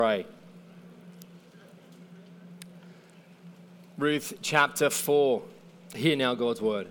Pray. Ruth chapter 4. Hear now God's word.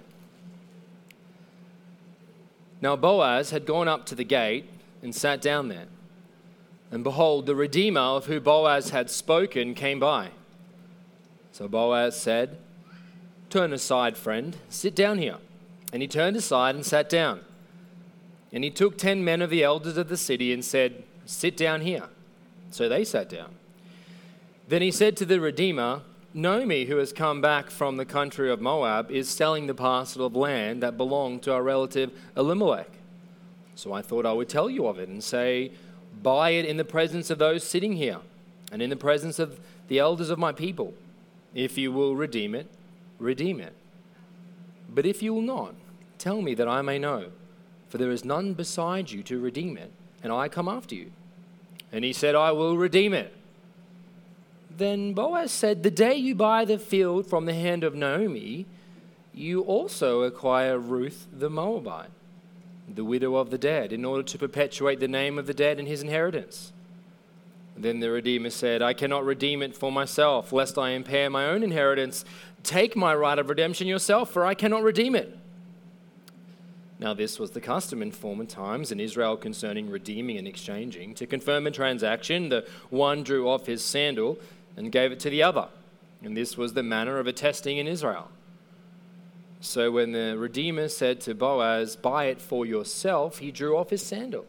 Now Boaz had gone up to the gate and sat down there. And behold, the Redeemer of whom Boaz had spoken came by. So Boaz said, "Turn aside, friend, sit down here." And he turned aside and sat down. And he took 10 men of the elders of the city and said, "Sit down here." So they sat down. Then he said to the Redeemer, "Naomi, who has come back from the country of Moab, is selling the parcel of land that belonged to our relative Elimelech. So I thought I would tell you of it and say, buy it in the presence of those sitting here and in the presence of the elders of my people. If you will redeem it, redeem it. But if you will not, tell me that I may know, for there is none beside you to redeem it, and I come after you." And he said, "I will redeem it." Then Boaz said, "The day you buy the field from the hand of Naomi, you also acquire Ruth the Moabite, the widow of the dead, in order to perpetuate the name of the dead in his inheritance." Then the Redeemer said, "I cannot redeem it for myself, lest I impair my own inheritance. Take my right of redemption yourself, for I cannot redeem it." Now this was the custom in former times in Israel concerning redeeming and exchanging. To confirm a transaction, the one drew off his sandal and gave it to the other. And this was the manner of attesting in Israel. So when the Redeemer said to Boaz, "Buy it for yourself," he drew off his sandal.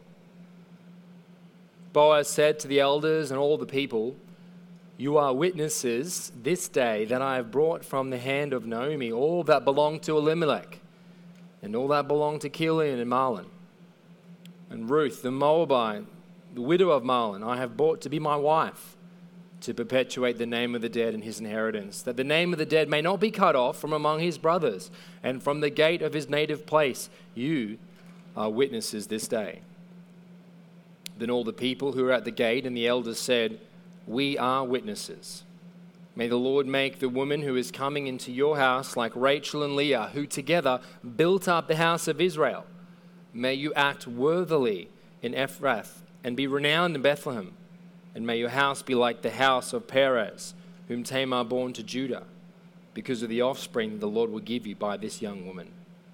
Boaz said to the elders and all the people, "You are witnesses this day that I have brought from the hand of Naomi all that belonged to Elimelech, and all that belonged to Chilion and Mahlon. And Ruth the Moabite, the widow of Mahlon, I have brought to be my wife, to perpetuate the name of the dead in his inheritance, that the name of the dead may not be cut off from among his brothers, and from the gate of his native place. You are witnesses this day." Then all the people who were at the gate and the elders said, "We are witnesses. May the Lord make the woman who is coming into your house like Rachel and Leah, who together built up the house of Israel. May you act worthily in Ephrath and be renowned in Bethlehem. And may your house be like the house of Perez, whom Tamar bore to Judah, because of the offspring the Lord will give you by this young woman."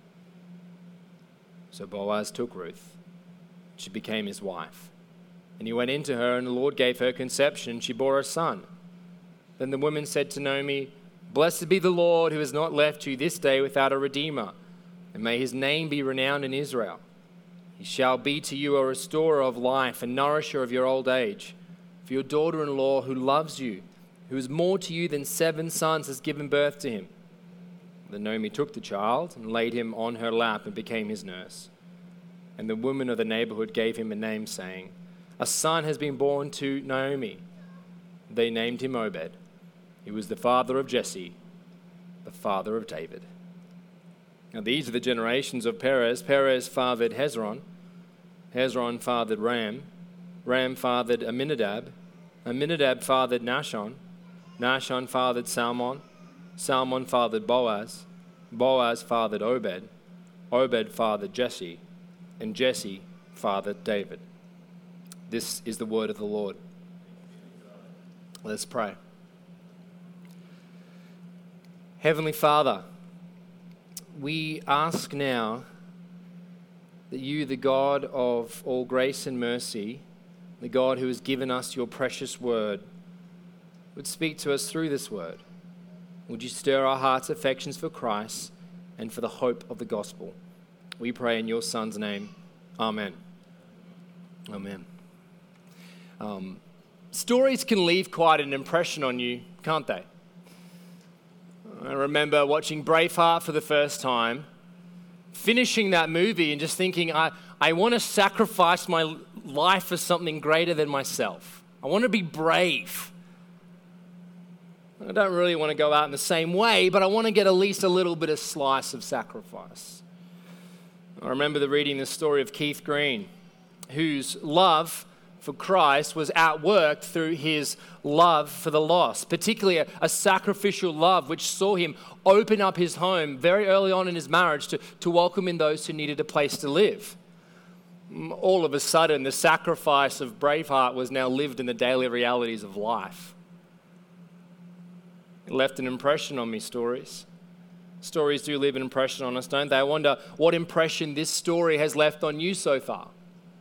So Boaz took Ruth. She became his wife. And he went into her, and the Lord gave her conception, and she bore a son. Then the woman said to Naomi, "Blessed be the Lord, who has not left you this day without a redeemer, and may his name be renowned in Israel. He shall be to you a restorer of life and nourisher of your old age. For your daughter-in-law who loves you, who is more to you than 7 sons, has given birth to him." Then Naomi took the child and laid him on her lap and became his nurse. And the women of the neighborhood gave him a name, saying, "A son has been born to Naomi." They named him Obed. He was the father of Jesse, the father of David. Now these are the generations of Perez. Perez fathered Hezron. Hezron fathered Ram. Ram fathered Amminadab. Amminadab fathered Nahshon. Nahshon fathered Salmon. Salmon fathered Boaz. Boaz fathered Obed. Obed fathered Jesse. And Jesse fathered David. This is the word of the Lord. Let's pray. Heavenly Father, we ask now that you, the God of all grace and mercy, the God who has given us your precious word, would speak to us through this word. Would you stir our hearts' affections for Christ and for the hope of the gospel? We pray in your Son's name. Amen. Amen. Stories can leave quite an impression on you, can't they? I remember watching Braveheart for the first time, finishing that movie and just thinking, I want to sacrifice my life for something greater than myself. I want to be brave. I don't really want to go out in the same way, but I want to get at least a little bit of slice of sacrifice. I remember reading the story of Keith Green, whose love for Christ was outworked through his love for the lost, particularly a sacrificial love which saw him open up his home very early on in his marriage to welcome in those who needed a place to live. All of a sudden, the sacrifice of Braveheart was now lived in the daily realities of life. It left an impression on me, stories. Stories do leave an impression on us, don't they? I wonder what impression this story has left on you so far.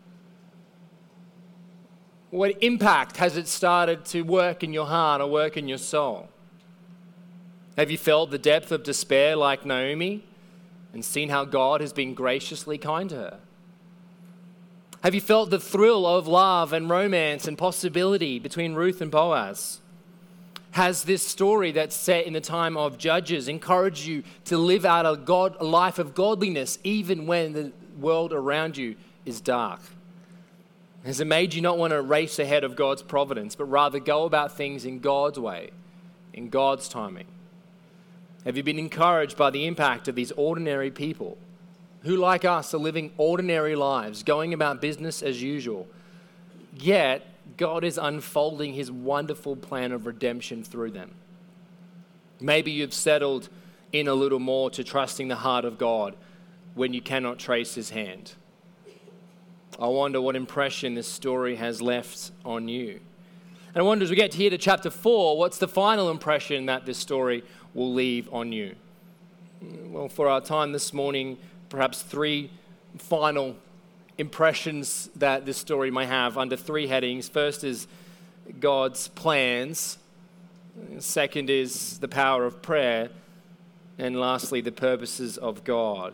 What impact has it started to work in your heart or work in your soul? Have you felt the depth of despair like Naomi and seen how God has been graciously kind to her? Have you felt the thrill of love and romance and possibility between Ruth and Boaz? Has this story that's set in the time of Judges encouraged you to live out a life of godliness even when the world around you is dark? Has it made you not want to race ahead of God's providence, but rather go about things in God's way, in God's timing? Have you been encouraged by the impact of these ordinary people who, like us, are living ordinary lives, going about business as usual, yet God is unfolding his wonderful plan of redemption through them? Maybe you've settled in a little more to trusting the heart of God when you cannot trace his hand. I wonder what impression this story has left on you. And I wonder, as we get here to chapter 4, what's the final impression that this story will leave on you? Well, for our time this morning, perhaps 3 final impressions that this story may have under 3 headings. First is God's plans. Second is the power of prayer. And lastly, the purposes of God.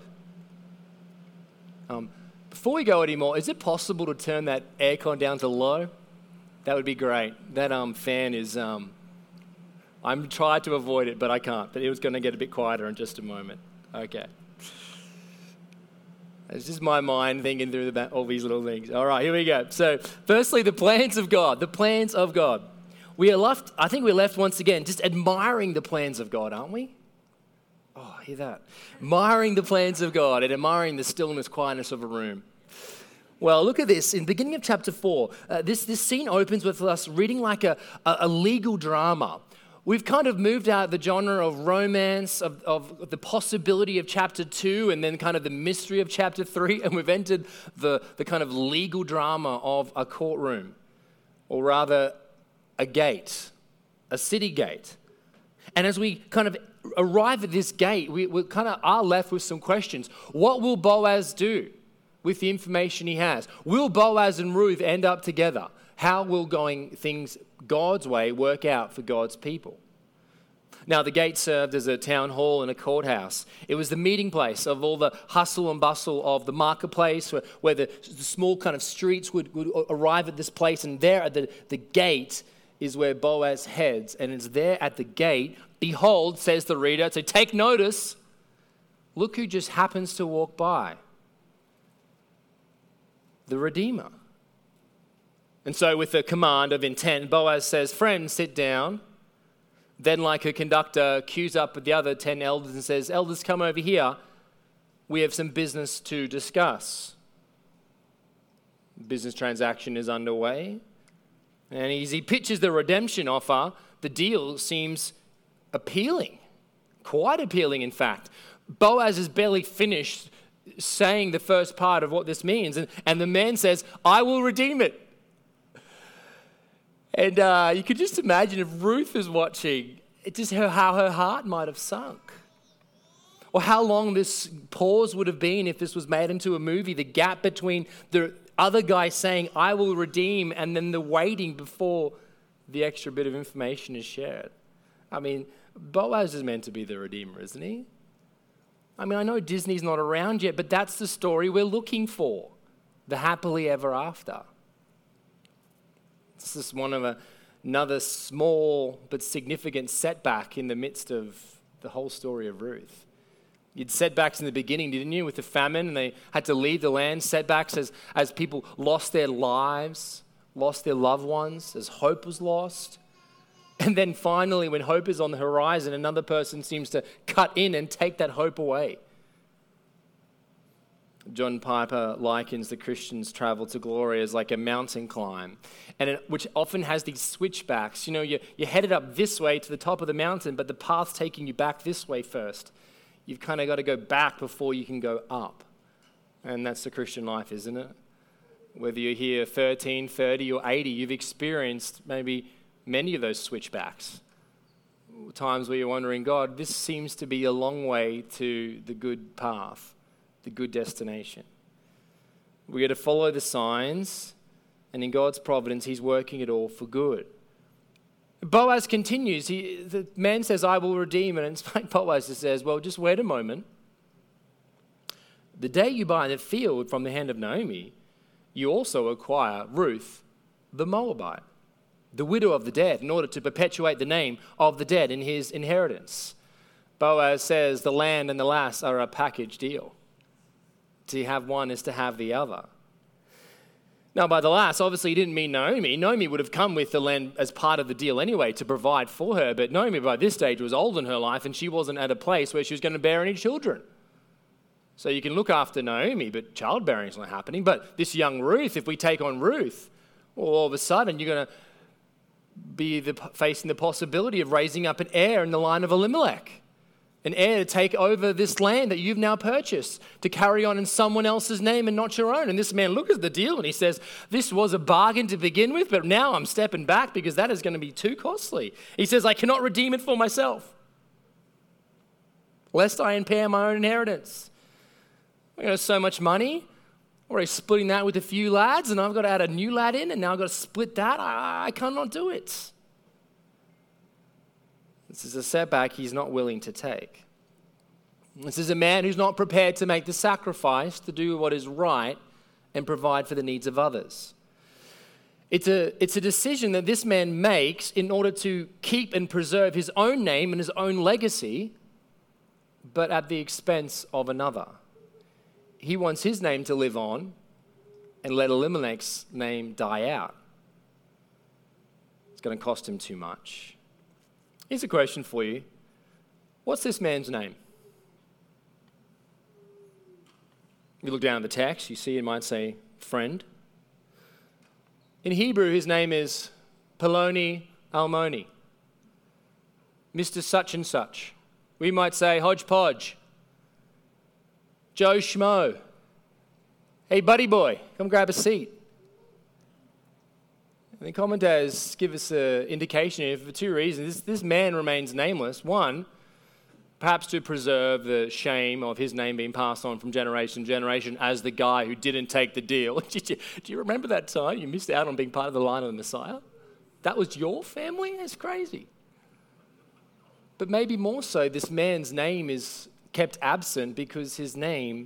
Before we go anymore, is it possible to turn that aircon down to low? That would be great. That fan is... I'm trying to avoid it, but I can't. But it was going to get a bit quieter in just a moment. Okay. It's just my mind thinking through all these little things. All right, here we go. So, firstly, the plans of God. The plans of God. I think we're left once again just admiring the plans of God, aren't we? Oh, hear that. Admiring the plans of God and admiring the stillness, quietness of a room. Well, look at this. In the beginning of chapter 4, this scene opens with us reading like a legal drama. We've kind of moved out the genre of romance, of the possibility of chapter 2, and then kind of the mystery of chapter 3, and we've entered the kind of legal drama of a courtroom, or rather a gate, a city gate. And as we kind of arrive at this gate, we kind of are left with some questions. What will Boaz do with the information he has? Will Boaz and Ruth end up together? How will going things God's way work out for God's people? Now, the gate served as a town hall and a courthouse. It was the meeting place of all the hustle and bustle of the marketplace, where the small kind of streets would arrive at this place. And there at the gate is where Boaz heads. And it's there at the gate, behold, says the reader, so take notice, look who just happens to walk by. The Redeemer. And so with a command of intent, Boaz says, friend, sit down. Then like a conductor, queues up with the other 10 elders and says, elders, come over here. We have some business to discuss. Business transaction is underway. And as he pitches the redemption offer, the deal seems appealing. Quite appealing, in fact. Boaz has barely finished saying the first part of what this means. And the man says, I will redeem it. And you could just imagine if Ruth is watching, how her heart might have sunk. Or how long this pause would have been if this was made into a movie. The gap between the other guy saying, I will redeem, and then the waiting before the extra bit of information is shared. I mean, Boaz is meant to be the Redeemer, isn't he? I mean, I know Disney's not around yet, but that's the story we're looking for. The happily ever after. It's just another small but significant setback in the midst of the whole story of Ruth. You had setbacks in the beginning, didn't you, with the famine, and they had to leave the land. Setbacks as people lost their lives, lost their loved ones, as hope was lost. And then finally, when hope is on the horizon, another person seems to cut in and take that hope away. John Piper likens the Christian's travel to glory as like a mountain climb, which often has these switchbacks. You know, you're headed up this way to the top of the mountain, but the path's taking you back this way first. You've kind of got to go back before you can go up. And that's the Christian life, isn't it? Whether you're here 13, 30, or 80, you've experienced maybe many of those switchbacks. Times where you're wondering, God, this seems to be a long way to the good path, the good destination. We got to follow the signs, and in God's providence, he's working it all for good. Boaz continues. The man says, I will redeem. And it's like Boaz just says, well, just wait a moment. The day you buy the field from the hand of Naomi, you also acquire Ruth, the Moabite, the widow of the dead, in order to perpetuate the name of the dead in his inheritance. Boaz says the land and the lass are a package deal. To have one is to have the other. Now, by the lass, obviously he didn't mean Naomi. Naomi would have come with the land as part of the deal anyway to provide for her, but Naomi by this stage was old in her life and she wasn't at a place where she was going to bear any children. So you can look after Naomi, but childbearing's not happening. But this young Ruth, if we take on Ruth, well, all of a sudden you're going to be facing the possibility of raising up an heir in the line of Elimelech. An heir to take over this land that you've now purchased, to carry on in someone else's name and not your own. And this man looks at the deal and he says, this was a bargain to begin with, but now I'm stepping back because that is going to be too costly. He says, I cannot redeem it for myself, lest I impair my own inheritance. So much money, or he's splitting that with a few lads, and I've got to add a new lad in, and now I've got to split that. I cannot do it. This is a setback he's not willing to take. This is a man who's not prepared to make the sacrifice to do what is right and provide for the needs of others. It's a decision that this man makes in order to keep and preserve his own name and his own legacy, but at the expense of another. He wants his name to live on and let Elimelech's name die out. It's going to cost him too much. Here's a question for you. What's this man's name? You look down at the text, you see it might say friend. In Hebrew, his name is Peloni Almoni, Mr. Such and Such. We might say hodgepodge. Joe Schmo. Hey, buddy boy, come grab a seat. And the commentators give us an indication here for two reasons. This man remains nameless. One, perhaps to preserve the shame of his name being passed on from generation to generation as the guy who didn't take the deal. Do you remember that time you missed out on being part of the line of the Messiah? That was your family? That's crazy. But maybe more so, this man's name is kept absent because his name,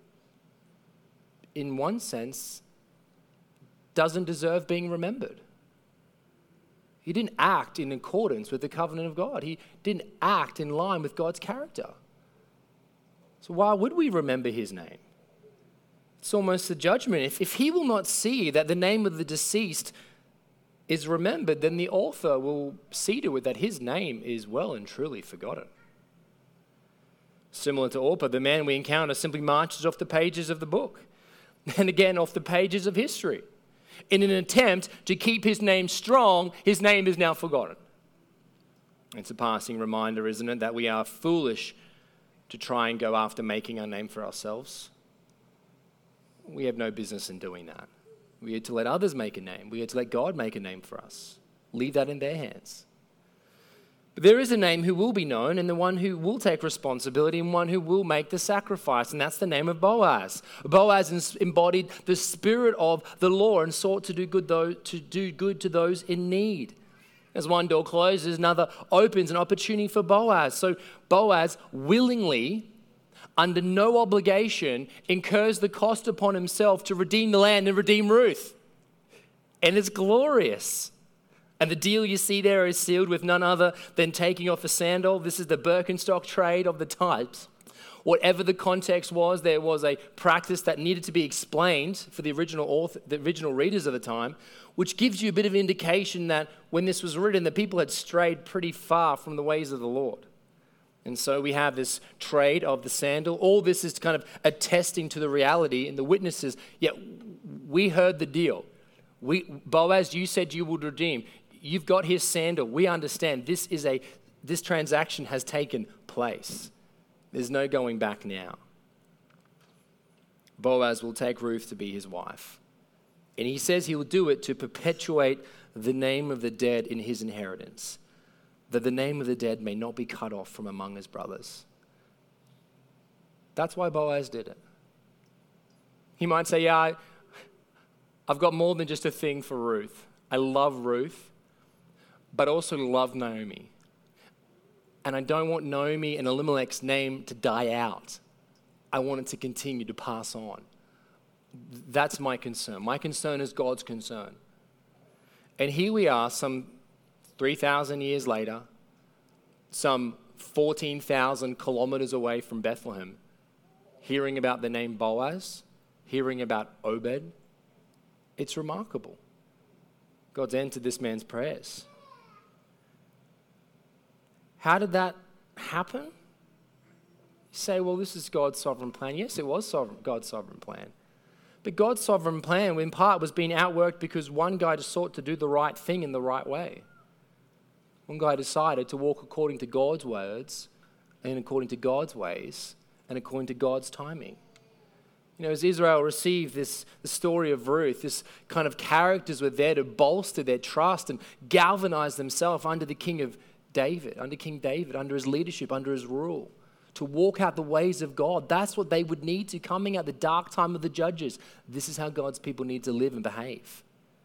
in one sense, doesn't deserve being remembered. He didn't act in accordance with the covenant of God. He didn't act in line with God's character. So why would we remember his name? It's almost a judgment. If he will not see that the name of the deceased is remembered, then the author will see to it that his name is well and truly forgotten. Similar to Orpah, the man we encounter simply marches off the pages of the book and again off the pages of history. In an attempt to keep his name strong, his name is now forgotten. It's a passing reminder, isn't it, that we are foolish to try and go after making our name for ourselves. We have no business in doing that. We are to let others make a name. We are to let God make a name for us. Leave that in their hands. But there is a name who will be known, and the one who will take responsibility, and one who will make the sacrifice, and that's the name of Boaz. Boaz embodied the spirit of the law and sought to do good to those in need. As one door closes, another opens an opportunity for Boaz. So Boaz willingly, under no obligation, incurs the cost upon himself to redeem the land and redeem Ruth. And it's glorious. And the deal you see there is sealed with none other than taking off a sandal. This is the Birkenstock trade of the types. Whatever the context was, there was a practice that needed to be explained for the original readers of the time, which gives you a bit of indication that when this was written, the people had strayed pretty far from the ways of the Lord. And so we have this trade of the sandal. All this is kind of attesting to the reality and the witnesses. Yet we heard the deal. Boaz, you said you would redeem. You've got his sandal. We understand this transaction has taken place. There's no going back now. Boaz will take Ruth to be his wife. And he says he will do it to perpetuate the name of the dead in his inheritance, that the name of the dead may not be cut off from among his brothers. That's why Boaz did it. He might say, yeah, I've got more than just a thing for Ruth. I love Ruth, but also love Naomi. And I don't want Naomi and Elimelech's name to die out. I want it to continue to pass on. That's my concern. My concern is God's concern. And here we are, some 3,000 years later, some 14,000 kilometers away from Bethlehem, hearing about the name Boaz, hearing about Obed. It's remarkable. God's answered this man's prayers. How did that happen? You say, well, this is God's sovereign plan. Yes, it was God's sovereign plan. But God's sovereign plan, in part, was being outworked because one guy just sought to do the right thing in the right way. One guy decided to walk according to God's words and according to God's ways and according to God's timing. You know, as Israel received the story of Ruth, this kind of characters were there to bolster their trust and galvanize themselves under King David, under his leadership, under his rule, to walk out the ways of God. That's what they would need to, coming out the dark time of the judges. This is how God's people need to live and behave.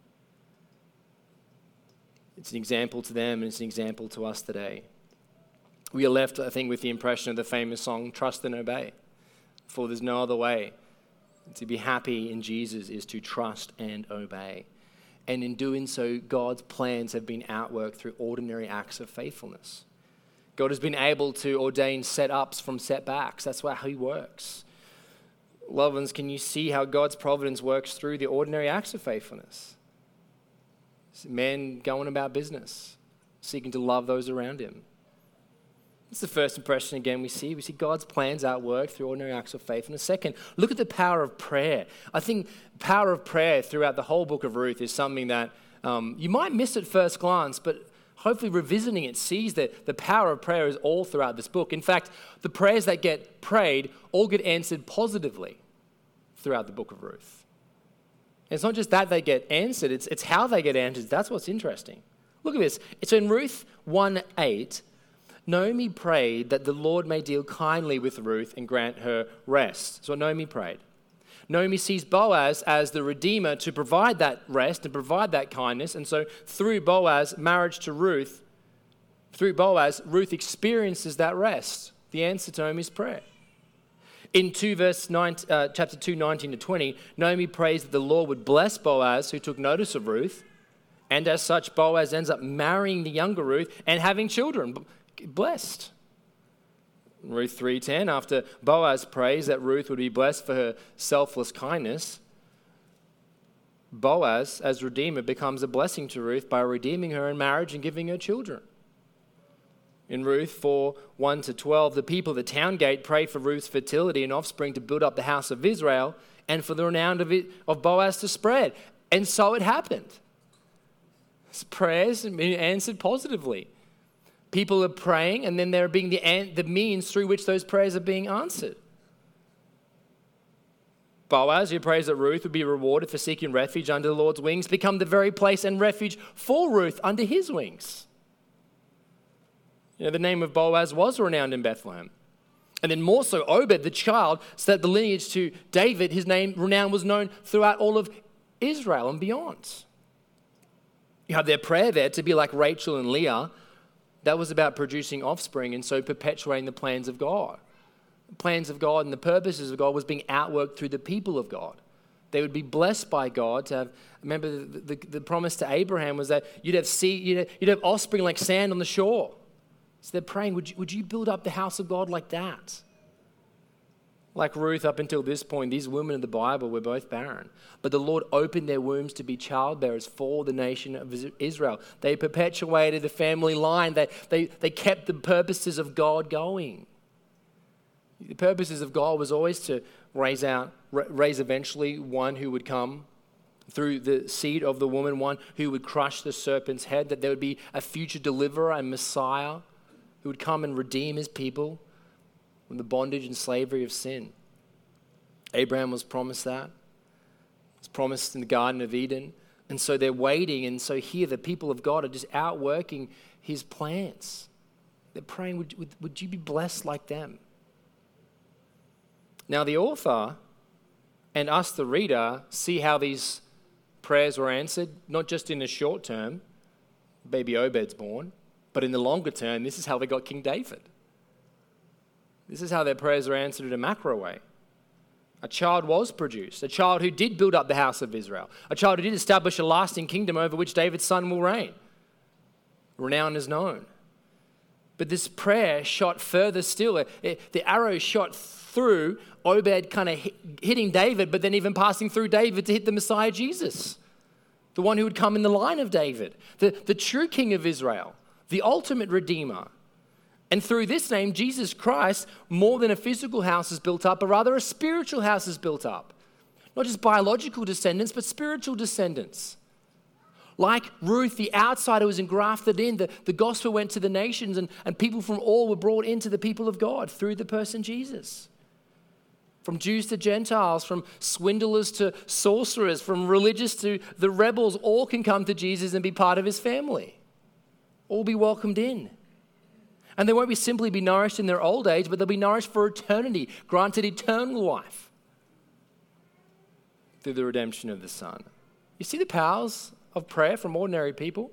It's an example to them, and it's an example to us today. We are left, I think, with the impression of the famous song, Trust and Obey. For there's no other way. To be happy in Jesus is to trust and obey. And in doing so, God's plans have been outworked through ordinary acts of faithfulness. God has been able to ordain set-ups from setbacks. That's how he works. Loved ones, can you see how God's providence works through the ordinary acts of faithfulness? Men going about business, seeking to love those around him. It's the first impression again we see. We see God's plans outworked through ordinary acts of faithfulness. Second, look at the power of prayer. I think power of prayer throughout the whole book of Ruth is something that you might miss at first glance, but hopefully revisiting it sees that the power of prayer is all throughout this book. In fact, the prayers that get prayed all get answered positively throughout the book of Ruth. And it's not just that they get answered, it's how they get answered. That's what's interesting. Look at this. It's in Ruth 1:8. Naomi prayed that the Lord may deal kindly with Ruth and grant her rest. That's what Naomi prayed. Naomi sees Boaz as the redeemer to provide that rest and provide that kindness. And so through Boaz, marriage to Ruth, through Boaz, Ruth experiences that rest, the answer to Naomi's prayer. In chapter 2, 19 to 20, Naomi prays that the Lord would bless Boaz, who took notice of Ruth. And as such, Boaz ends up marrying the younger Ruth and having children. Blessed. Ruth 3:10, after Boaz prays that Ruth would be blessed for her selfless kindness, Boaz, as redeemer, becomes a blessing to Ruth by redeeming her in marriage and giving her children. In Ruth 4:1 to 12, the people of the town gate pray for Ruth's fertility and offspring to build up the house of Israel and for the renown of Boaz to spread. And so it happened. His prayers have been answered positively. People are praying, and then there being the means through which those prayers are being answered. Boaz, who prays that Ruth would be rewarded for seeking refuge under the Lord's wings, become the very place and refuge for Ruth under his wings. You know, the name of Boaz was renowned in Bethlehem. And then more so, Obed, the child, so that the lineage to David, his name renown was known throughout all of Israel and beyond. You have their prayer there to be like Rachel and Leah. That was about producing offspring and so perpetuating the plans of God. The plans of God and the purposes of God was being outworked through the people of God. They would be blessed by God to have, remember the promise to Abraham was that you'd have offspring like sand on the shore. So they're praying, would you build up the house of God like that? Like Ruth, up until this point, these women in the Bible were both barren. But the Lord opened their wombs to be childbearers for the nation of Israel. They perpetuated the family line. They kept the purposes of God going. The purposes of God was always to raise eventually one who would come through the seed of the woman, one who would crush the serpent's head, that there would be a future deliverer and Messiah who would come and redeem his people from the bondage and slavery of sin. Abraham was promised that. It's promised in the Garden of Eden. And so they're waiting. And so here the people of God are just outworking his plans. They're praying, would you be blessed like them? Now the author and us, the reader, see how these prayers were answered, not just in the short term, baby Obed's born, but in the longer term, this is how they got King David. This is how their prayers are answered in a macro way. A child was produced, a child who did build up the house of Israel, a child who did establish a lasting kingdom over which David's son will reign. Renown is known. But this prayer shot further still. The arrow shot through Obed, kind of hitting David, but then even passing through David to hit the Messiah Jesus, the one who would come in the line of David, the true king of Israel, the ultimate redeemer. And through this name, Jesus Christ, more than a physical house is built up, but rather a spiritual house is built up. Not just biological descendants, but spiritual descendants. Like Ruth, the outsider was engrafted in. The gospel went to the nations, and people from all were brought into the people of God through the person Jesus. From Jews to Gentiles, from swindlers to sorcerers, from religious to the rebels, all can come to Jesus and be part of his family. All be welcomed in. And they won't simply be nourished in their old age, but they'll be nourished for eternity, granted eternal life through the redemption of the Son. You see the powers of prayer from ordinary people?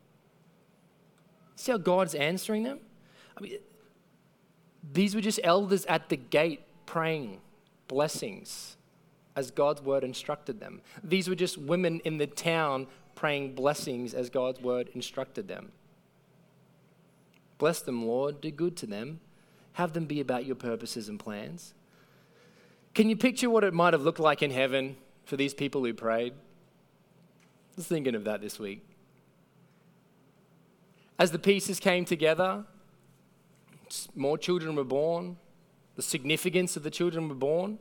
See how God's answering them? I mean, these were just elders at the gate praying blessings as God's word instructed them. These were just women in the town praying blessings as God's word instructed them. Bless them, Lord. Do good to them. Have them be about your purposes and plans. Can you picture what it might have looked like in heaven for these people who prayed? I was thinking of that this week. As the pieces came together, more children were born. The significance of the children were born.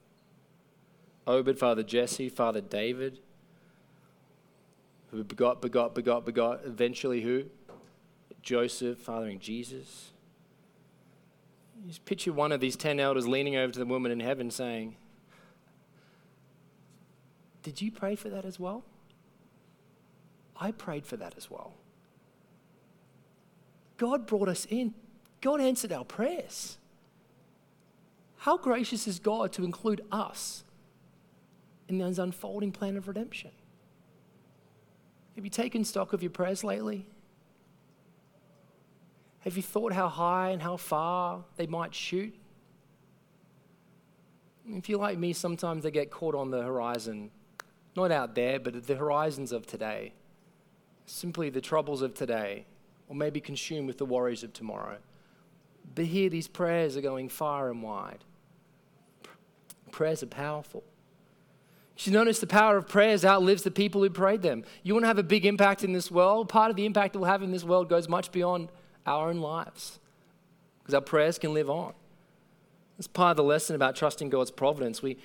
Obed, father Jesse, father David, who begot. Eventually who? Joseph, fathering Jesus. You just picture one of these 10 elders leaning over to the woman in heaven saying, did you pray for that as well? I prayed for that as well. God brought us in. God answered our prayers. How gracious is God to include us in His unfolding plan of redemption? Have you taken stock of your prayers lately? Have you thought how high and how far they might shoot? If you're like me, sometimes they get caught on the horizon, not out there, but at the horizons of today. Simply the troubles of today, or maybe consumed with the worries of tomorrow. But here, these prayers are going far and wide. Prayers are powerful. You should notice the power of prayers outlives the people who prayed them. You want to have a big impact in this world? Part of the impact that we'll have in this world goes much beyond our own lives, because our prayers can live on. It's part of the lesson about trusting God's providence. We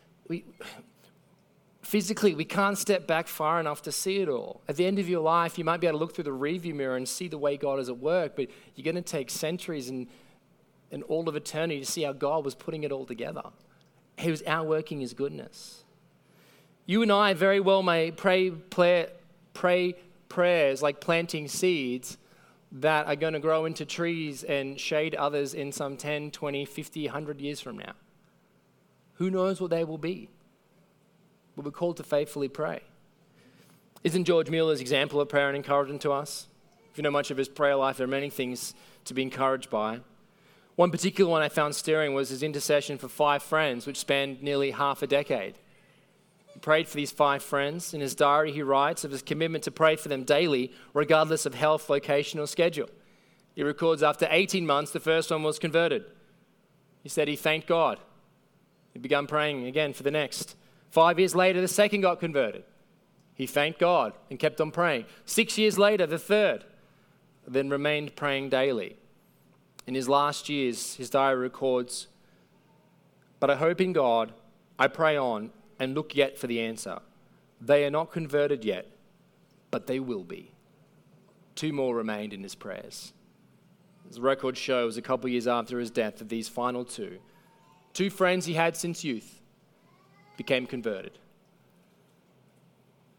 physically, we can't step back far enough to see it all. At the end of your life, you might be able to look through the rearview mirror and see the way God is at work, but you're going to take centuries and all of eternity to see how God was putting it all together. He was outworking His goodness. You and I very well may pray prayers like planting seeds that are going to grow into trees and shade others in some 10, 20, 50, 100 years from now. Who knows what they will be? But we're called to faithfully pray. Isn't George Mueller's example of prayer an encouragement to us? If you know much of his prayer life, there are many things to be encouraged by. One particular one I found stirring was his intercession for 5 friends, which spanned nearly half a decade. He prayed for these 5 friends. In his diary, he writes of his commitment to pray for them daily, regardless of health, location, or schedule. He records after 18 months, the first one was converted. He said he thanked God. He began praying again for the next. 5 years later, the second got converted. He thanked God and kept on praying. 6 years later, the third, then remained praying daily. In his last years, his diary records, "But I hope in God, I pray on and look yet for the answer. They are not converted yet, but they will be." 2 more remained in his prayers. As the record shows, a couple of years after his death, of these final 2 friends he had since youth became converted.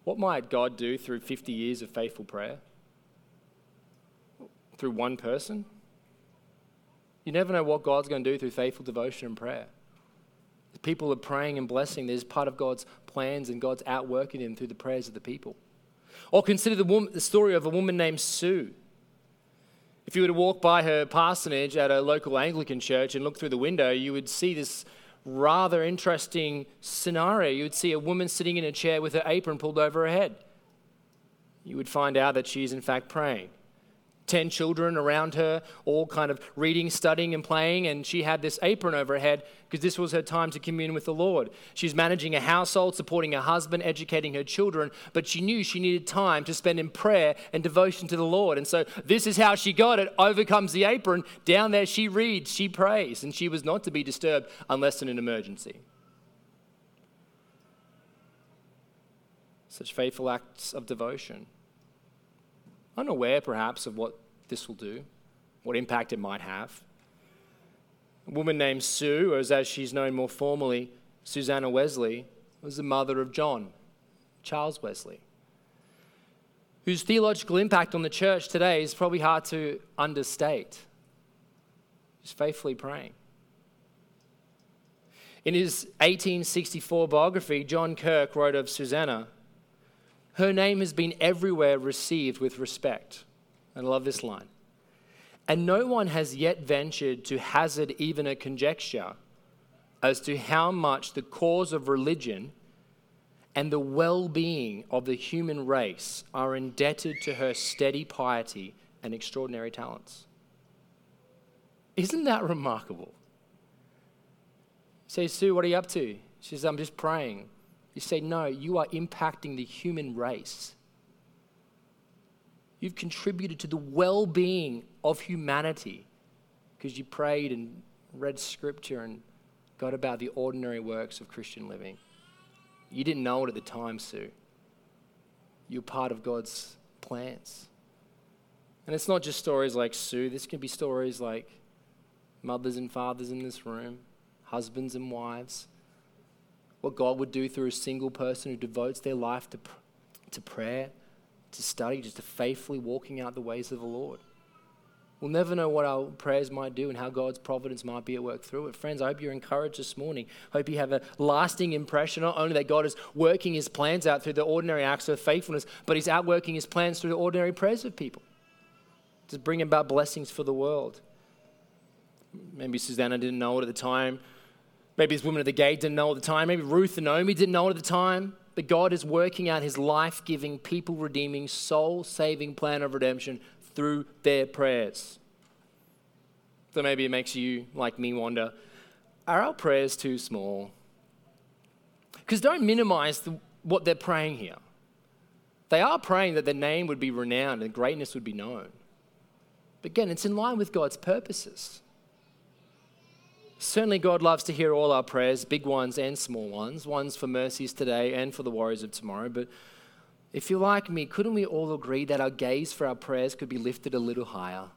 What might God do through 50 years of faithful prayer? Through one person? You never know what God's going to do through faithful devotion and prayer. People are praying and blessing. There's part of God's plans and God's outworking them through the prayers of the people. Or consider the story of a woman named Sue. If you were to walk by her parsonage at a local Anglican church and look through the window, you would see this rather interesting scenario. You would see a woman sitting in a chair with her apron pulled over her head. You would find out that she's in fact praying. 10 children around her, all kind of reading, studying, and playing, and she had this apron over her head because this was her time to commune with the Lord. She's managing a household, supporting her husband, educating her children, but she knew she needed time to spend in prayer and devotion to the Lord. And so this is how she got it. Overcomes the apron. Down there she reads, she prays, and she was not to be disturbed unless in an emergency. Such faithful acts of devotion. Unaware, perhaps, of what this will do, what impact it might have. A woman named Sue, or as she's known more formally, Susanna Wesley, was the mother of John, Charles Wesley, whose theological impact on the church today is probably hard to understate. He's faithfully praying. In his 1864 biography, John Kirk wrote of Susanna, "Her name has been everywhere received with respect." And I love this line. "And no one has yet ventured to hazard even a conjecture as to how much the cause of religion and the well-being of the human race are indebted to her steady piety and extraordinary talents." Isn't that remarkable? You say, "Sue, what are you up to?" She says, "I'm just praying." You say, "No, you are impacting the human race. You've contributed to the well-being of humanity because you prayed and read scripture and got about the ordinary works of Christian living." You didn't know it at the time, Sue. You're part of God's plans. And it's not just stories like Sue. This can be stories like mothers and fathers in this room, husbands and wives. What God would do through a single person who devotes their life to prayer, to study, just to faithfully walking out the ways of the Lord. We'll never know what our prayers might do and how God's providence might be at work through it. Friends, I hope you're encouraged this morning. I hope you have a lasting impression, not only that God is working his plans out through the ordinary acts of faithfulness, but he's outworking his plans through the ordinary prayers of people to bring about blessings for the world. Maybe Susanna didn't know it at the time. Maybe this woman at the gate didn't know at the time. Maybe Ruth and Naomi didn't know it at the time. But God is working out his life-giving, people-redeeming, soul-saving plan of redemption through their prayers. So maybe it makes you, like me, wonder, are our prayers too small? Because don't minimize what they're praying here. They are praying that their name would be renowned and greatness would be known. But again, it's in line with God's purposes. Certainly God loves to hear all our prayers, big ones and small ones for mercies today and for the worries of tomorrow. But if you're like me, couldn't we all agree that our gaze for our prayers could be lifted a little higher?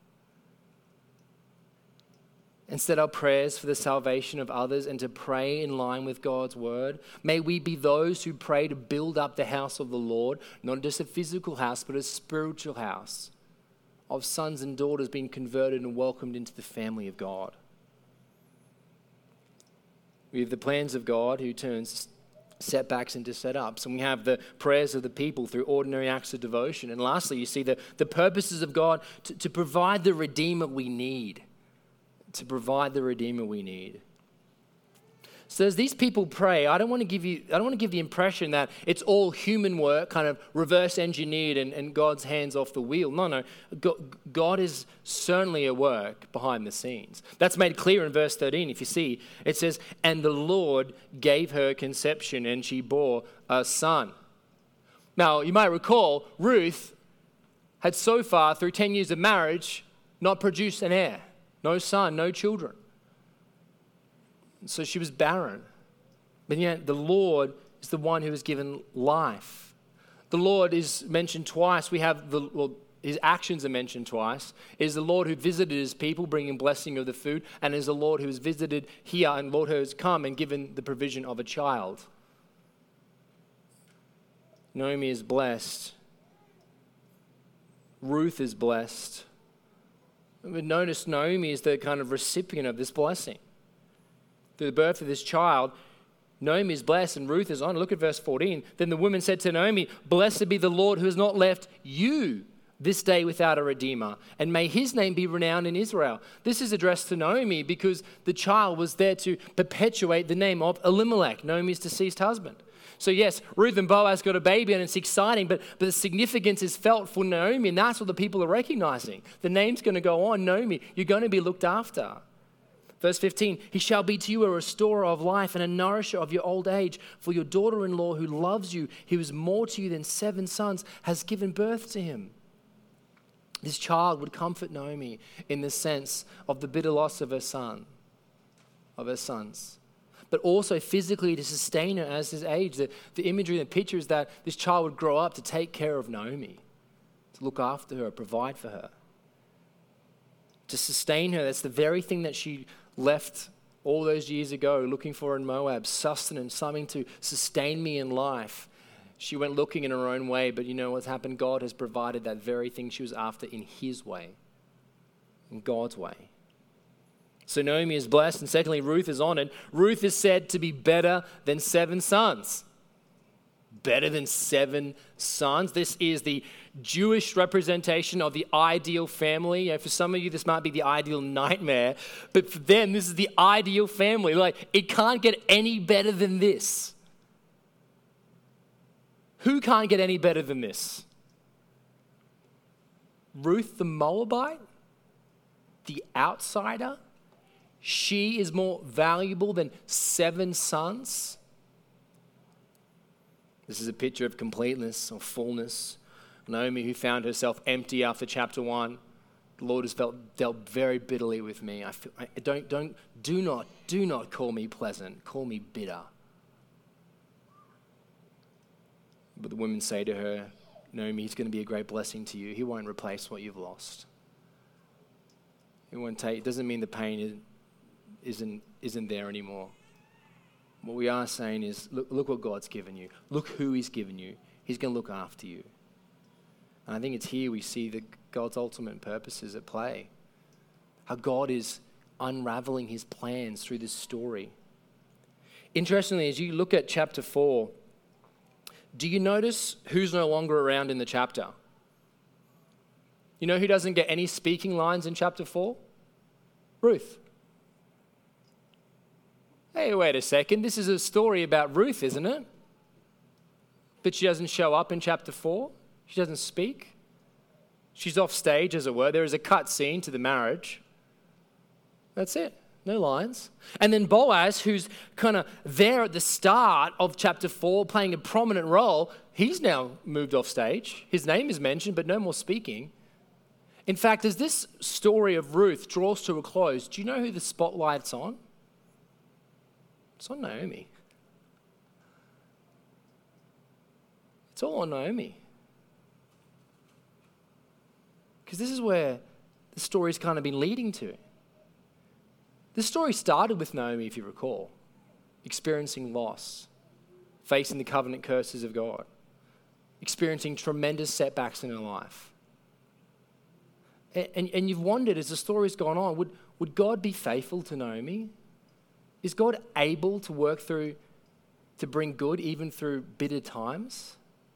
Instead, our prayers for the salvation of others and to pray in line with God's word. May we be those who pray to build up the house of the Lord, not just a physical house, but a spiritual house of sons and daughters being converted and welcomed into the family of God. We have the plans of God who turns setbacks into setups. And we have the prayers of the people through ordinary acts of devotion. And lastly, you see the purposes of God to provide the Redeemer we need. To provide the Redeemer we need. So as these people pray, I don't want to give the impression that it's all human work, kind of reverse engineered and God's hands off the wheel. No. God is certainly at work behind the scenes. That's made clear in verse 13. If you see, it says, "And the Lord gave her conception, and she bore a son." Now, you might recall, Ruth had so far, through 10 years of marriage, not produced an heir. No son, no children. So she was barren. But yet the Lord is the one who has given life. The Lord is mentioned twice. His actions are mentioned twice. It is the Lord who visited his people, bringing blessing of the food, and it is the Lord who has visited here, and Lord who has come and given the provision of a child. Naomi is blessed. Ruth is blessed. But notice Naomi is the kind of recipient of this blessing. Through the birth of this child, Naomi is blessed and Ruth is honored. Look at verse 14. Then the woman said to Naomi, "Blessed be the Lord who has not left you this day without a redeemer, and may his name be renowned in Israel." This is addressed to Naomi because the child was there to perpetuate the name of Elimelech, Naomi's deceased husband. So yes, Ruth and Boaz got a baby and it's exciting, but the significance is felt for Naomi, and that's what the people are recognizing. The name's going to go on. Naomi, you're going to be looked after. Verse 15, "He shall be to you a restorer of life and a nourisher of your old age. For your daughter-in-law who loves you, who is more to you than 7 sons, has given birth to him." This child would comfort Naomi in the sense of the bitter loss of her sons. But also physically to sustain her as his age. The imagery and the picture is that this child would grow up to take care of Naomi, to look after her, provide for her. To sustain her, that's the very thing that she left all those years ago looking for in Moab, sustenance, something to sustain me in life. She went looking in her own way, but you know what's happened? God has provided that very thing she was after in his way, in God's way. So Naomi is blessed, and secondly, Ruth is honored. Ruth is said to be better than 7 sons. Better than 7 sons. This is the Jewish representation of the ideal family. For some of you, this might be the ideal nightmare, but for them, this is the ideal family. Like, it can't get any better than this. Who can't get any better than this? Ruth the Moabite? The outsider? She is more valuable than 7 sons? This is a picture of completeness or fullness. Naomi, who found herself empty after chapter 1, the Lord has dealt very bitterly with me. Do not call me pleasant. Call me bitter. But the women say to her, "Naomi, he's going to be a great blessing to you. He won't replace what you've lost. He won't take. It doesn't mean the pain isn't there anymore. What we are saying is, look what God's given you. Look who he's given you. He's going to look after you." And I think it's here we see that God's ultimate purpose is at play. How God is unraveling his plans through this story. Interestingly, as you look at chapter 4, do you notice who's no longer around in the chapter? You know who doesn't get any speaking lines in chapter 4? Ruth. Hey, wait a second. This is a story about Ruth, isn't it? But she doesn't show up in chapter 4. She doesn't speak. She's off stage, as it were. There is a cut scene to the marriage. That's it. No lines. And then Boaz, who's kind of there at the start of chapter 4, playing a prominent role, he's now moved off stage. His name is mentioned, but no more speaking. In fact, as this story of Ruth draws to a close, do you know who the spotlight's on? It's on Naomi. It's all on Naomi. Because this is where the story's kind of been leading to. This story started with Naomi, if you recall, experiencing loss, facing the covenant curses of God, experiencing tremendous setbacks in her life. And you've wondered, as the story's gone on, would God be faithful to Naomi? Is God able to work through, to bring good even through bitter times?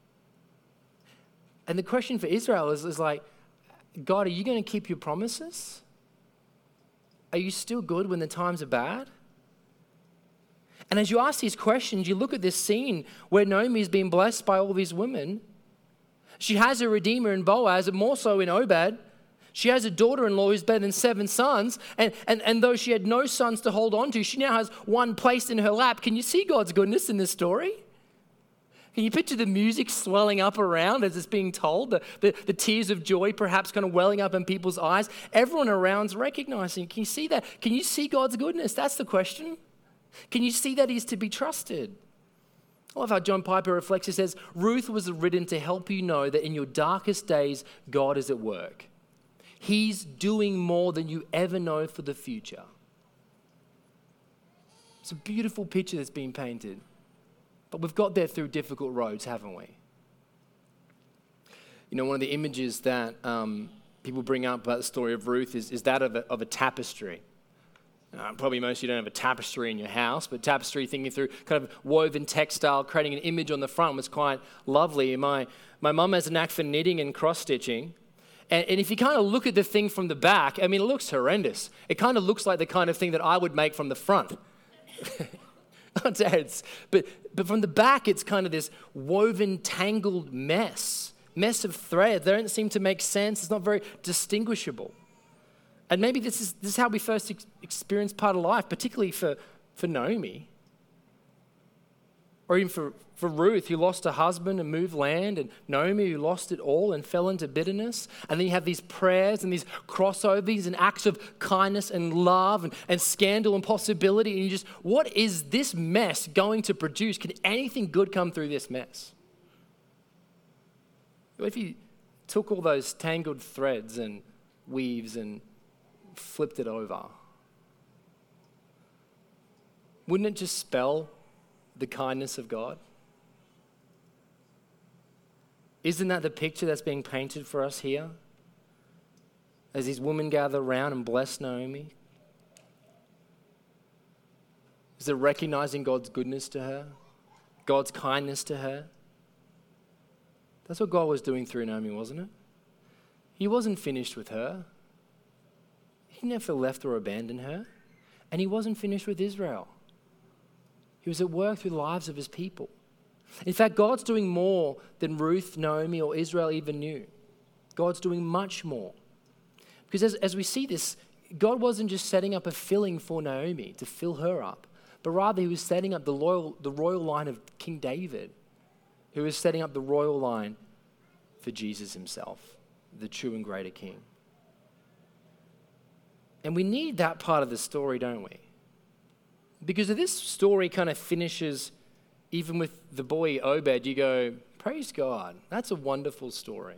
And the question for Israel is like, God, are you going to keep your promises? Are you still good when the times are bad? And as you ask these questions, you look at this scene where Naomi is being blessed by all these women. She has a redeemer in Boaz, and more so in Obed. She has a daughter-in-law who's better than 7 sons. And though she had no sons to hold on to, she now has one placed in her lap. Can you see God's goodness in this story? Can you picture the music swelling up around as it's being told? The tears of joy perhaps kind of welling up in people's eyes. Everyone around's recognizing. Can you see that? Can you see God's goodness? That's the question. Can you see that he's to be trusted? I love how John Piper reflects. He says, Ruth was written to help you know that in your darkest days, God is at work. He's doing more than you ever know for the future. It's a beautiful picture that's been painted. But we've got there through difficult roads, haven't we? One of the images that people bring up about the story of Ruth is that of a tapestry. Probably most of you don't have a tapestry in your house, but tapestry, thinking through kind of woven textile, creating an image on the front was quite lovely. My mum has a knack for knitting and cross-stitching. And if you kind of look at the thing from the back, it looks horrendous. It kind of looks like the kind of thing that I would make from the front. But from the back, it's kind of this woven, tangled mess of thread. They don't seem to make sense. It's not very distinguishable. And maybe this is how we first experience part of life, particularly for Naomi. Or even for Ruth, who lost her husband and moved land, and Naomi, who lost it all and fell into bitterness. And then you have these prayers and these crossovers and acts of kindness and love and scandal and possibility. And you just, what is this mess going to produce? Can anything good come through this mess? What if you took all those tangled threads and weaves and flipped it over? Wouldn't it just spell the kindness of God? Isn't that the picture that's being painted for us here? As these women gather around and bless Naomi? Is it recognizing God's goodness to her? God's kindness to her? That's what God was doing through Naomi, wasn't it? He wasn't finished with her. He never left or abandoned her. And he wasn't finished with Israel. He was at work through the lives of his people. In fact, God's doing more than Ruth, Naomi, or Israel even knew. God's doing much more. Because as we see this, God wasn't just setting up a filling for Naomi to fill her up, but rather he was setting up the royal line of King David, who was setting up the royal line for Jesus himself, the true and greater King. And we need that part of the story, don't we? Because if this story kind of finishes even with the boy Obed, you go, praise God, that's a wonderful story.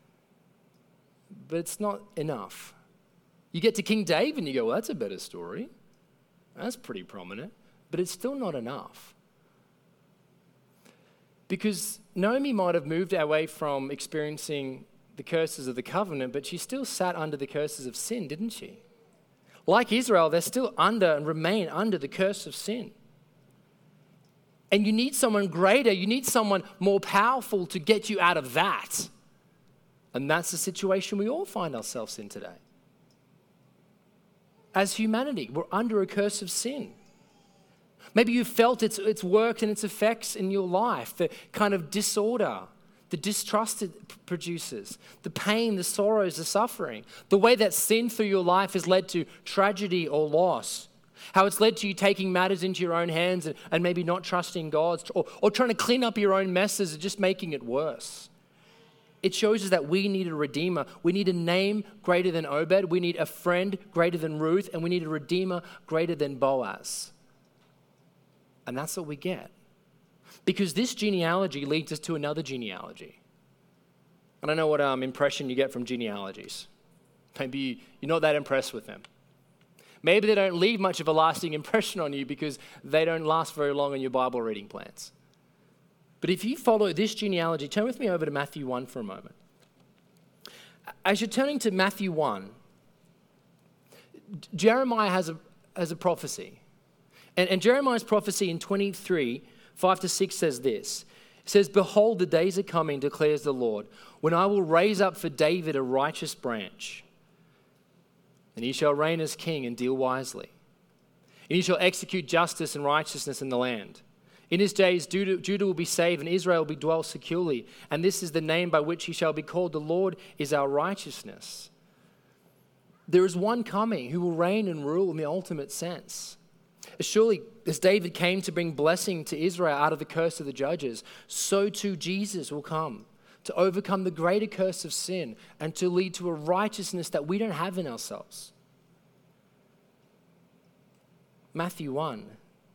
But it's not enough. You get to King David and you go, well, that's a better story. That's pretty prominent. But it's still not enough. Because Naomi might have moved away from experiencing the curses of the covenant, but she still sat under the curses of sin, didn't she? Like Israel, they're still under and remain under the curse of sin. And you need someone greater, you need someone more powerful to get you out of that. And that's the situation we all find ourselves in today. As humanity, we're under a curse of sin. Maybe you've felt its work and its effects in your life, the kind of disorder, the distrust it produces, the pain, the sorrows, the suffering, the way that sin through your life has led to tragedy or loss, how it's led to you taking matters into your own hands and maybe not trusting God, or trying to clean up your own messes and just making it worse. It shows us that we need a redeemer. We need a name greater than Obed. We need a friend greater than Ruth. And we need a redeemer greater than Boaz. And that's what we get. Because this genealogy leads us to another genealogy. I don't know what impression you get from genealogies. Maybe you're not that impressed with them. Maybe they don't leave much of a lasting impression on you because they don't last very long in your Bible reading plans. But if you follow this genealogy, turn with me over to Matthew 1 for a moment. As you're turning to Matthew 1, Jeremiah has a prophecy. And Jeremiah's prophecy in 23, 5-6 says this. It says, "Behold, the days are coming, declares the Lord, when I will raise up for David a righteous branch. And he shall reign as king and deal wisely. And he shall execute justice and righteousness in the land. In his days Judah will be saved and Israel will dwell securely. And this is the name by which he shall be called. The Lord is our righteousness." There is one coming who will reign and rule in the ultimate sense. Surely, as David came to bring blessing to Israel out of the curse of the judges, so too Jesus will come to overcome the greater curse of sin and to lead to a righteousness that we don't have in ourselves. Matthew 1,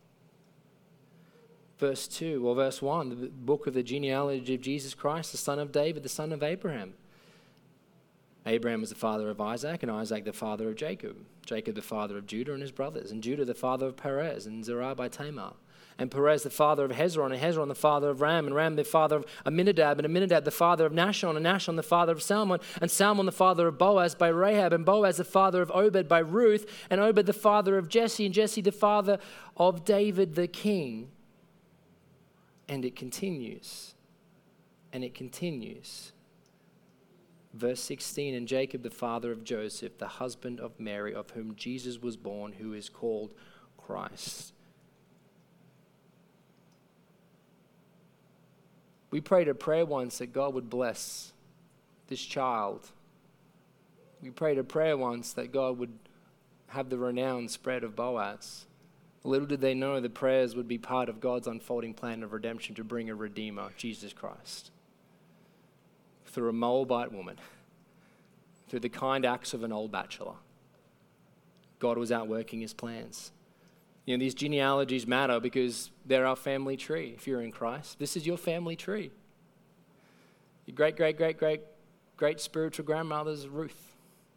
verse 2, or verse 1, the book of the genealogy of Jesus Christ, the son of David, the son of Abraham. Abraham was the father of Isaac, and Isaac the father of Jacob. Jacob the father of Judah and his brothers, and Judah the father of Perez, and Zerah by Tamar. and Perez the father of Hezron, and Hezron the father of Ram, and Ram the father of Amminadab, and Amminadab the father of Nahshon, and Nahshon the father of Salmon, and Salmon the father of Boaz by Rahab, and Boaz the father of Obed by Ruth, and Obed the father of Jesse, and Jesse the father of David the king. And it continues, and it continues. Verse 16, and Jacob the father of Joseph, the husband of Mary, of whom Jesus was born, who is called Christ. We prayed a prayer once that God would bless this child. We prayed a prayer once that God would have the renown spread of Boaz. Little did they know the prayers would be part of God's unfolding plan of redemption to bring a Redeemer, Jesus Christ. Through a Moabite woman, through the kind acts of an old bachelor, God was outworking his plans. You know, these genealogies matter because they're our family tree. If you're in Christ, this is your family tree. Your great spiritual grandmother's Ruth.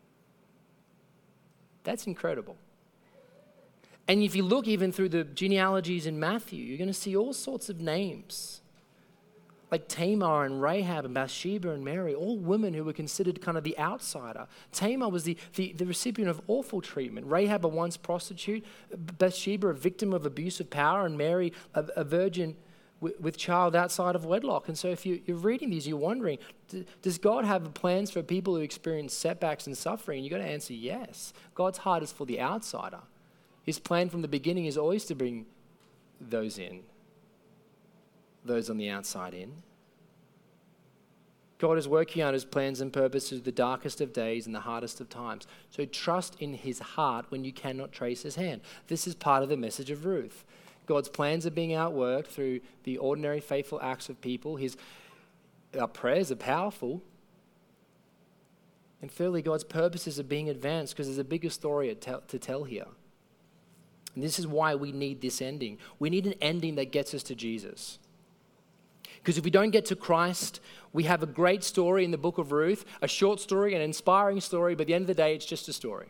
That's incredible. And if you look even through the genealogies in Matthew, you're going to see all sorts of names. Like Tamar and Rahab and Bathsheba and Mary, all women who were considered kind of the outsider. Tamar was the recipient of awful treatment. Rahab, a once prostitute. Bathsheba, a victim of abuse of power. And Mary, a virgin with child outside of wedlock. And so if you're reading these, you're wondering, does God have plans for people who experience setbacks and suffering? And you've got to answer yes. God's heart is for the outsider. His plan from the beginning is always to bring those in. Those on the outside in. God is working out his plans and purposes the darkest of days and the hardest of times. So trust in his heart when you cannot trace his hand. This is part of the message of Ruth. God's plans are being outworked through the ordinary faithful acts of people. Our prayers are powerful. And thirdly, God's purposes are being advanced because there's a bigger story to tell here. And this is why we need this ending. We need an ending that gets us to Jesus. Because if we don't get to Christ, we have a great story in the book of Ruth, a short story, an inspiring story, but at the end of the day, it's just a story.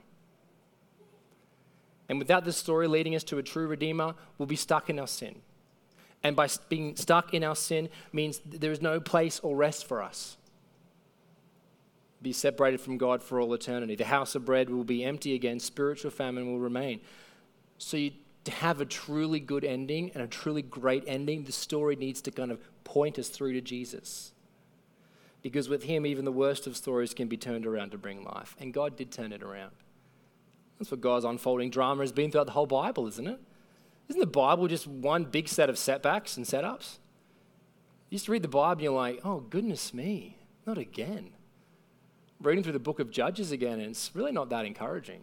And without this story leading us to a true Redeemer, we'll be stuck in our sin. And by being stuck in our sin means there is no place or rest for us. Be separated from God for all eternity. The house of bread will be empty again. Spiritual famine will remain. So to have a truly good ending and a truly great ending, the story needs to kind of point us through to Jesus. Because with him, even the worst of stories can be turned around to bring life. And God did turn it around. That's what God's unfolding drama has been throughout the whole Bible, isn't it? Isn't the Bible just one big set of setbacks and setups? You just read the Bible and you're like, oh, goodness me, not again. Reading through the book of Judges again, and it's really not that encouraging.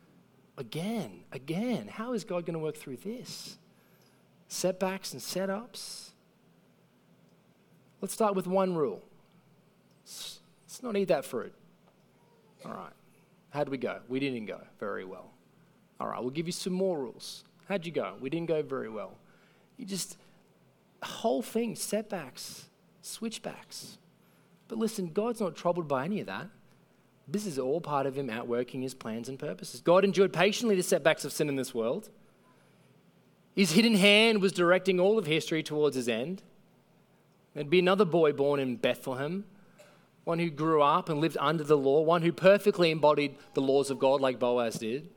Again, how is God going to work through this? Setbacks and setups. Let's start with one rule. Let's not eat that fruit. All right. How'd we go? We didn't go very well. All right, we'll give you some more rules. How'd you go? We didn't go very well. Whole thing, setbacks, switchbacks. But listen, God's not troubled by any of that. This is all part of him outworking his plans and purposes. God endured patiently the setbacks of sin in this world. His hidden hand was directing all of history towards his end. There'd be another boy born in Bethlehem, one who grew up and lived under the law, one who perfectly embodied the laws of God like Boaz did.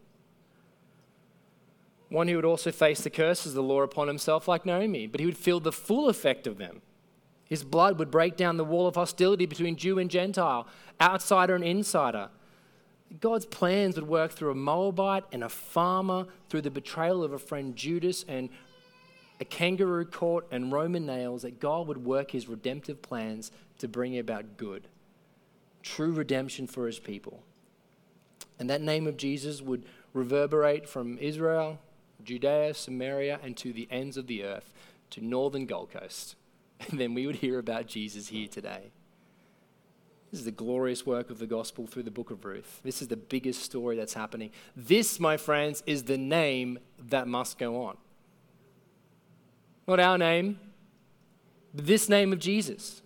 One who would also face the curses of the law upon himself like Naomi, but he would feel the full effect of them. His blood would break down the wall of hostility between Jew and Gentile, outsider and insider. God's plans would work through a Moabite and a farmer, through the betrayal of a friend Judas and a kangaroo court and Roman nails, that God would work his redemptive plans to bring about good, true redemption for his people. And that name of Jesus would reverberate from Israel, Judea, Samaria, and to the ends of the earth, to northern Gold Coast. And then we would hear about Jesus here today. This is the glorious work of the gospel through the book of Ruth. This is the biggest story that's happening. This, my friends, is the name that must go on. Not our name, but this name of Jesus.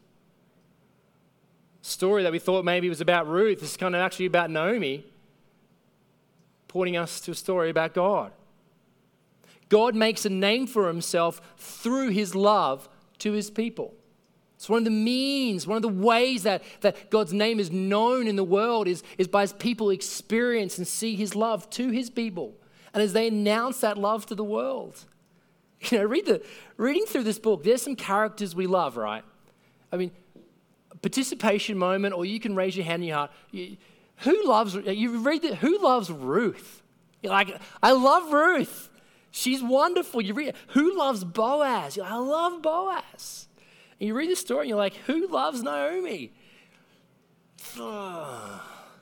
Story that we thought maybe was about Ruth is kind of actually about Naomi, pointing us to a story about God. God makes a name for himself through his love to his people. It's one of the means, one of the ways that God's name is known in the world is by his people experience and see his love to his people. And as they announce that love to the world. You know, reading through this book, there's some characters we love, right? I mean, participation moment, or you can raise your hand in your heart. Who loves Ruth? You're like, I love Ruth. She's wonderful. You read, who loves Boaz? You're like, I love Boaz. And you read the story and you're like, who loves Naomi? But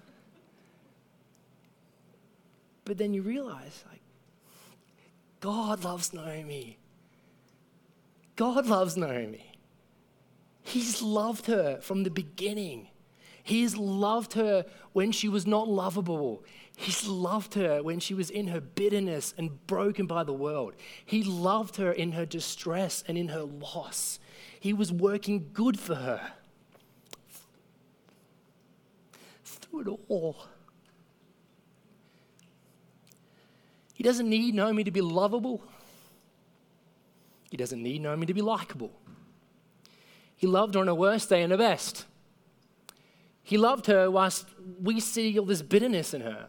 then you realize, like, God loves Naomi. God loves Naomi. He's loved her from the beginning. He's loved her when she was not lovable. He's loved her when she was in her bitterness and broken by the world. He loved her in her distress and in her loss. He was working good for her. Through it all. He doesn't need Naomi to be lovable. He doesn't need Naomi to be likable. He loved her on her worst day and her best. He loved her whilst we see all this bitterness in her.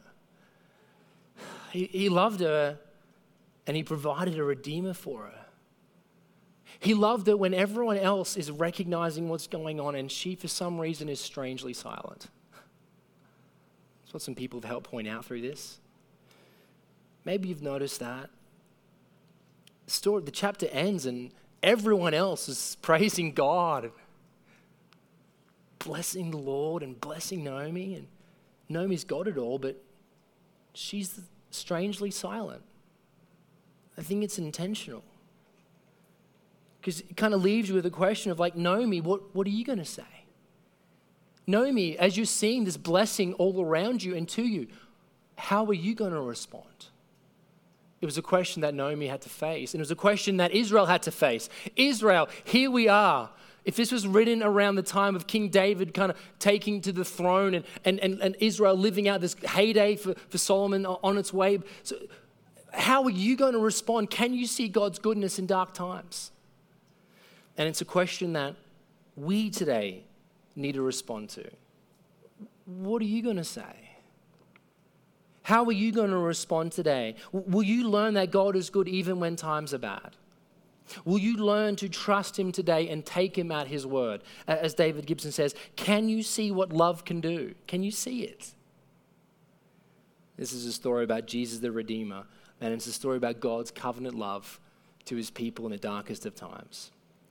He loved her and he provided a redeemer for her. He loved her when everyone else is recognizing what's going on and she, for some reason, is strangely silent. That's what some people have helped point out through this. Maybe you've noticed that. The chapter ends and everyone else is praising God, blessing the Lord and blessing Naomi. And Naomi's got it all, but she's strangely silent. I think it's intentional. Because it kind of leaves you with a question of like, Naomi, what are you going to say? Naomi, as you're seeing this blessing all around you and to you, how are you going to respond? It was a question that Naomi had to face, and it was a question that Israel had to face. Israel, here we are. If this was written around the time of King David kind of taking to the throne and Israel living out this heyday for Solomon on its way, so how are you going to respond? Can you see God's goodness in dark times? And it's a question that we today need to respond to. What are you going to say? How are you going to respond today? Will you learn that God is good even when times are bad? Will you learn to trust him today and take him at his word? As David Gibson says, can you see what love can do? Can you see it? This is a story about Jesus the Redeemer, and it's a story about God's covenant love to his people in the darkest of times.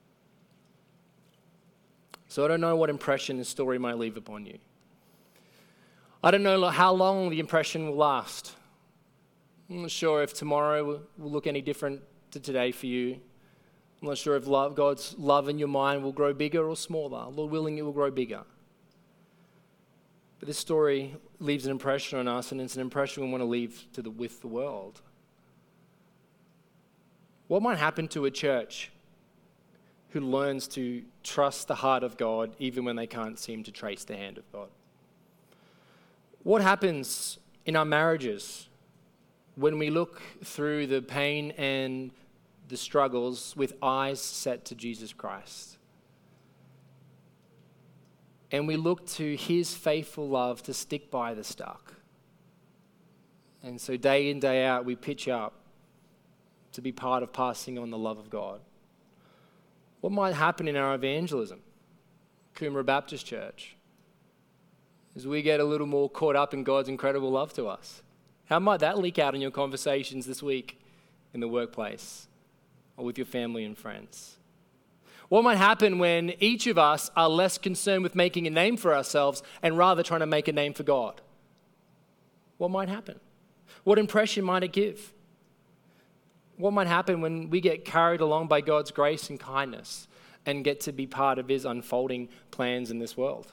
So I don't know what impression this story might leave upon you. I don't know how long the impression will last. I'm not sure if tomorrow will look any different to today for you. I'm not sure if God's love in your mind will grow bigger or smaller. Lord willing, it will grow bigger. But this story leaves an impression on us, and it's an impression we want to leave with the world. What might happen to a church who learns to trust the heart of God even when they can't seem to trace the hand of God? What happens in our marriages when we look through the pain and the struggles with eyes set to Jesus Christ? And we look to his faithful love to stick by the stuck. And so day in, day out, we pitch up to be part of passing on the love of God. What might happen in our evangelism, Coomera Baptist Church, as we get a little more caught up in God's incredible love to us? How might that leak out in your conversations this week in the workplace or with your family and friends? What might happen when each of us are less concerned with making a name for ourselves and rather trying to make a name for God? What might happen? What impression might it give? What might happen when we get carried along by God's grace and kindness and get to be part of his unfolding plans in this world?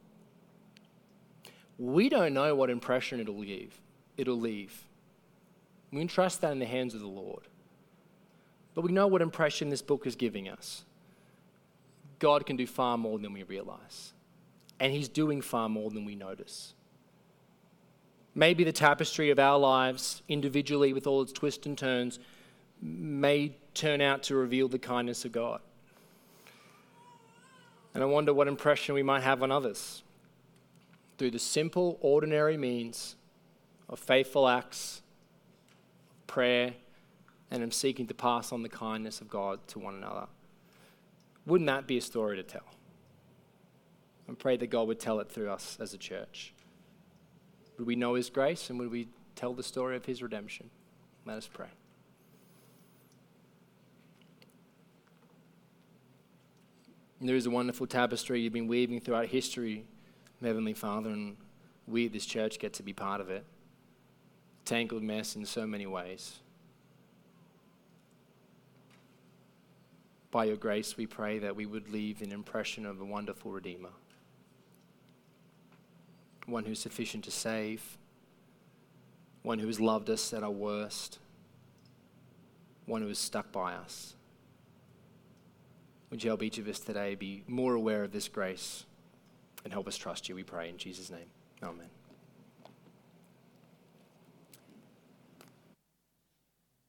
We don't know what impression it'll leave. We can trust that in the hands of the Lord. But we know what impression this book is giving us. God can do far more than we realize. And he's doing far more than we notice. Maybe the tapestry of our lives individually with all its twists and turns may turn out to reveal the kindness of God. And I wonder what impression we might have on others through the simple, ordinary means of faithful acts, prayer, and in seeking to pass on the kindness of God to one another. Wouldn't that be a story to tell? I pray that God would tell it through us as a church. Would we know his grace, and would we tell the story of his redemption? Let us pray. And there is a wonderful tapestry you've been weaving throughout history, Heavenly Father, and we at this church get to be part of it. Tangled mess in so many ways. By your grace, we pray that we would leave an impression of a wonderful Redeemer. One who's sufficient to save. One who has loved us at our worst. One who has stuck by us. Would you help each of us today be more aware of this grace and help us trust you, we pray in Jesus' name. Amen.